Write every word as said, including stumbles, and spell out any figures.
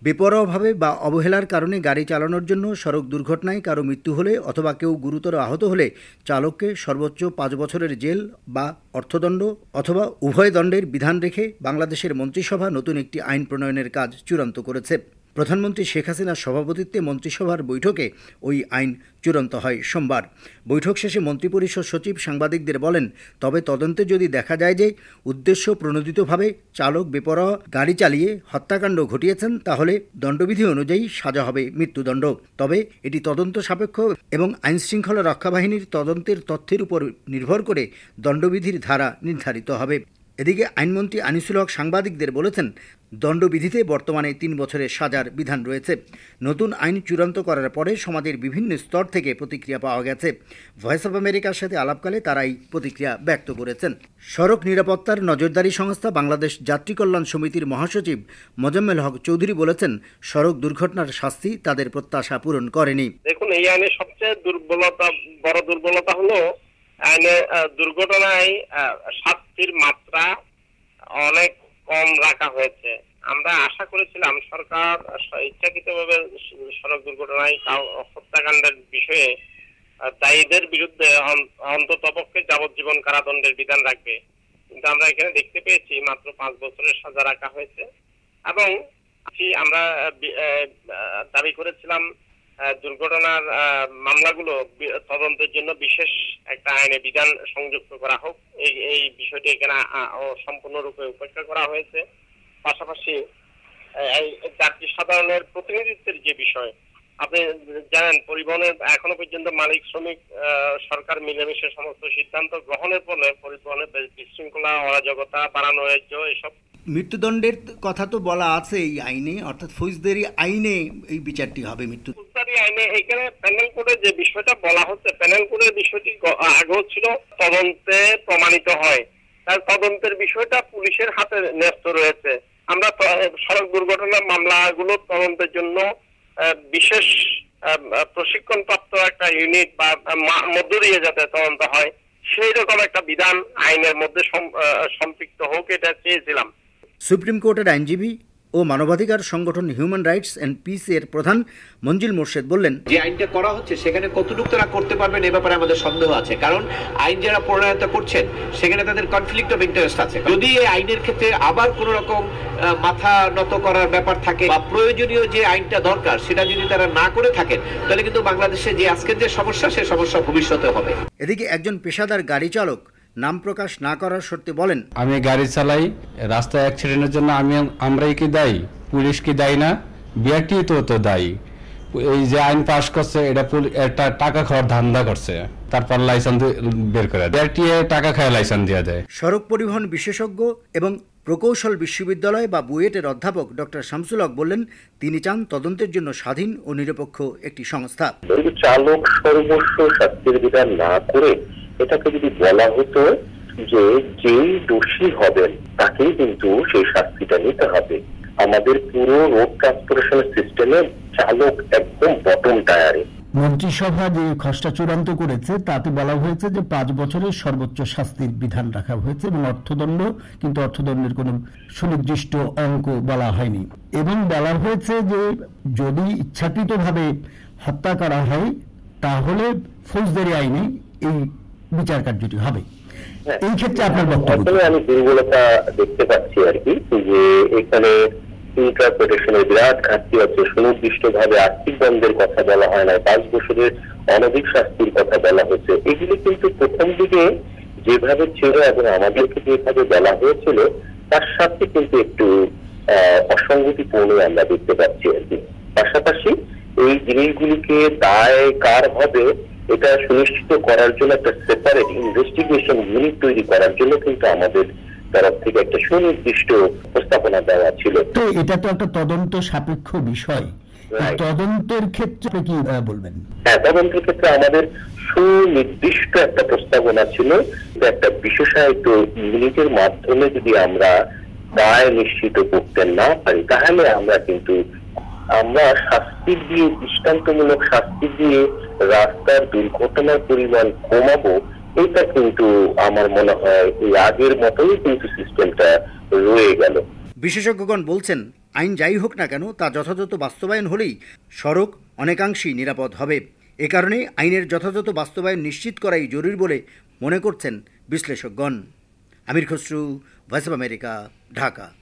বেপরোয়াভাবে বা অবহেলার কারণে গাড়ি চালানোর জন্য সড়ক দুর্ঘটনায় কারো মৃত্যু হলে অথবা কেউ গুরুতর আহত হলে চালককে সর্বোচ্চ পাঁচ বছরের জেল বা অর্থদণ্ড অথবা উভয় দণ্ডের বিধান রেখে বাংলাদেশের মন্ত্রিসভা নতুন একটি আইন প্রণয়নের কাজ চূড়ান্ত করেছে। প্রধানমন্ত্রী শেখ হাসিনার সভাপতিত্বে মন্ত্রিসভার বৈঠকে ওই আইন চূড়ান্ত হয় সোমবার। বৈঠক শেষে মন্ত্রিপরিষদ সচিব সাংবাদিকদের বলেন, তবে তদন্তে যদি দেখা যায় যে উদ্দেশ্য প্রণোদিতভাবে চালক বেপরোয়া গাড়ি চালিয়ে হত্যাকাণ্ড ঘটিয়েছেন, তাহলে দণ্ডবিধি অনুযায়ী সাজা হবে মৃত্যুদণ্ড। তবে এটি তদন্ত সাপেক্ষ এবং আইনশৃঙ্খলা রক্ষা বাহিনীর তদন্তের তথ্যের উপর নির্ভর করে দণ্ডবিধির ধারা নির্ধারিত হবে। এদিকে আইনমন্ত্রী আনিসুল হক সাংবাদিকদের বলেছেন, দণ্ডবিধিতে বর্তমানে তিন বছরের সাজার বিধান রয়েছে। নতুন আইন চূড়ান্ত করার পরে সমাজের বিভিন্ন স্তর থেকে প্রতিক্রিয়া পাওয়া গেছে। ভয়েস অব আমেরিকার সাথে আলাপকালে তারাই প্রতিক্রিয়া ব্যক্ত করেছেন। সড়ক নিরাপত্তার নজরদারি সংস্থা বাংলাদেশ যাত্রী কল্যাণ সমিতির মহাসচিব মোজাম্মেল হক চৌধুরী বলেছেন, সড়ক দুর্ঘটনার শাস্তি তাদের প্রত্যাশা পূরণ করেনি। দেখুন, এই আইনের সবচেয়ে দুর্বলতা বড় দুর্বলতা হলো আইনে দুর্ঘটনায় শাস্তির মাত্রা অনেক কম রাখা হয়েছে। আমরা আশা করেছিলাম সরকার ইচ্ছাকৃতভাবে সড়ক দুর্ঘটনায় হত্যাকাণ্ডের বিষয়ে দায়ীদের বিরুদ্ধে অন্ততপক্ষে যাবজ্জীবন কারাদণ্ডের বিধান রাখবে, কিন্তু আমরা এখানে দেখতে পেয়েছি মাত্র পাঁচ বছরের সাজা রাখা হয়েছে। এবং আমরা দাবি করেছিলাম দুর্ঘটনার মামলাগুলো তদন্তের জন্য বিশেষ একটা আইনে বিধান সংযুক্ত করা হোক। এই এই বিষয়টি এখানে সম্পূর্ণরূপে উপেক্ষা করা হয়েছে। পাশাপাশি যাত্রী সাধারণের প্রতিনিধিত্বের যে বিষয়, আপনি জানেন পরিবহনের এখনো পর্যন্ত মালিক শ্রমিক সরকার মিলেমিশে সমস্ত সিদ্ধান্ত গ্রহণের ফলে পরিবহনের বিশৃঙ্খলা, অরাজকতা বাড়ানো হয়েছে। এসব মৃত্যুদণ্ডের কথা তো বলা আছে এই আইনে, অর্থাৎ ফৌজদারি আইনে এই বিচারটি হবে। মৃত্যু ফৌজদারি আইনে এখানে প্যানেল কোডের যে বিষয়টা বলা হচ্ছে, প্যানেল কোডের বিষয়টি আগেও ছিল, তদন্তে প্রমাণিত হয়, তার তদন্তের বিষয়টা পুলিশের হাতে ন্যস্ত রয়েছে। আমরা সড়ক দুর্ঘটনার মামলাগুলো তদন্তের জন্য বিশেষ প্রশিক্ষণপ্রাপ্ত একটা ইউনিট বা মধ্য দিয়ে যাতে তদন্ত হয়, সেই রকম একটা বিধান আইনের মধ্যে সম্পৃক্ত হোক, এটা চেয়েছিলাম। সুপ্রিম কোর্টের আইনজীবী ও মানবাধিকার সংগঠন হিউম্যান রাইটস অ্যান্ড পিস এর প্রধান মঞ্জিল মোর্শেদ বললেন, যে আইনটা করা হচ্ছে সেখানে কতটুকু তারা করতে পারবেন এ ব্যাপারে আমাদের সন্দেহ আছে, কারণ আইন যারা প্রণয়ন করছেন সেখানে তাদের কনফ্লিক্ট অফ ইন্টারেস্ট আছে। যদি এই আইনের ক্ষেত্রে আবার কোন রকম মাথা নত করার ব্যাপার থাকে বা প্রয়োজনীয় যে আইনটা দরকার সেটা যদি তারা না করে থাকেন, তাহলে কিন্তু বাংলাদেশে যে আজকের যে সমস্যা সে সমস্যা ভবিষ্যতে হবে। এদিকে একজন পেশাদার গাড়ি চালক নাম প্রকাশ না করার শর্তে বলেন, আমি গাড়ি চালাই, রাস্তায় অ্যাক্সিডেন্টের জন্য আমি আমরাই কি দায়ী? পুলিশ কি দায়ী না? বিআরটি তো তো দায়ী। এই যে আইন পাস করছে এটা একটা টাকা খাওয়ার ধান্দা করছে, তারপর লাইসেন্স বের করে বিআরটি টাকা খায় লাইসেন্স দিয়ে দেয়। সড়ক পরিবহন বিশেষজ্ঞ এবং প্রকৌশল বিশ্ববিদ্যালয় বা বুয়েটের অধ্যাপক ডক্টর শামসুল হক বললেন, তিনি চান তদন্তের জন্য স্বাধীন ও নিরপেক্ষ একটি সংস্থা। চালক সর্বস্ব শাস্তির বিধান না করে এটাকে যদি বলা হতো যে যেই দোষী হবেন তাকেই কিন্তু সেই শাস্তিটা নিতে হবে। আমাদের পুরো রোড ট্রান্সপোর্টেশন সিস্টেমে চালক একদম বটম টায়ারে। মন্ত্রিসভা যে খসড়া চূড়ান্ত করেছে তাতে বলা হয়েছে যে পাঁচ বছরের সর্বোচ্চ শাস্তির বিধান রাখা হয়েছে এবং অর্থদণ্ড, কিন্তু অর্থদণ্ডের কোনো সুনির্দিষ্ট অঙ্ক বলা হয়নি। এবং বলা হয়েছে যে যদি ইচ্ছাকৃতভাবে হত্যা করা হয় তাহলে ফৌজদারি আইনে এই বিচার কার্যটি হবে। এই ক্ষেত্রে আপনার বক্তব্য? আমি দুর্বলতা দেখতে পাচ্ছি আর কি, যে এখানে ইন্টারপ্রিটেশনের বিরাট ঘাটতি আছে। সুনির্দিষ্ট ভাবে আর্থিক দণ্ডের কথা বলা হয় না, পাঁচ বছরের অনধিক শাস্তির কথা বলা হয়েছে। এগুলি কিন্তু প্রথম দিকে যেভাবে ছিল এবং আমাদেরকে যেভাবে বলা হয়েছিল তার সাথে কিন্তু একটু অসঙ্গতিপূর্ণ আমরা দেখতে পাচ্ছি আর কি। পাশাপাশি এই জিনিসগুলিকে দায় কার হবে এটা সুনিশ্চিত করার জন্য একটা সেপারেট ইনভেস্টিগেশন ইউনিট তৈরি করার জন্য কিন্তু আমাদের তরফ থেকে একটা সুনির্দিষ্ট প্রস্তাবনা দেওয়া ছিল। তো এটা তো একটা তদন্ত সাপেক্ষ বিষয়, তদন্তের ক্ষেত্রে কি বলবেন? হ্যাঁ, তদন্তের ক্ষেত্রে আমাদের সুনির্দিষ্ট একটা প্রস্তাবনা ছিল, একটা বিশেষায়িত ইউনিটের মাধ্যমে যদি আমরা দায় নিশ্চিত করতে না পারি তাহলে আমরা কিন্তু আমরা শাস্তি দিয়ে, দৃষ্টান্তমূলক শাস্তি দিয়ে রাস্তার দুর্ঘটনার পরিমাণ কমাবো, এটা কিন্তু আমার মনে হয় এই আগের মতোই কিন্তু সিস্টেমটা রয়ে গেল। বিশেষজ্ঞগণ বলছেন, আইন যাই হোক না কেন তা যথাযথ বাস্তবায়ন হলেই সড়ক অনেকাংশেই নিরাপদ হবে। এ কারণে আইনের যথাযথ বাস্তবায়ন নিশ্চিত করাই জরুরি বলে মনে করছেন বিশ্লেষকগণ। Amir Khasru, voice of America, Dhaka.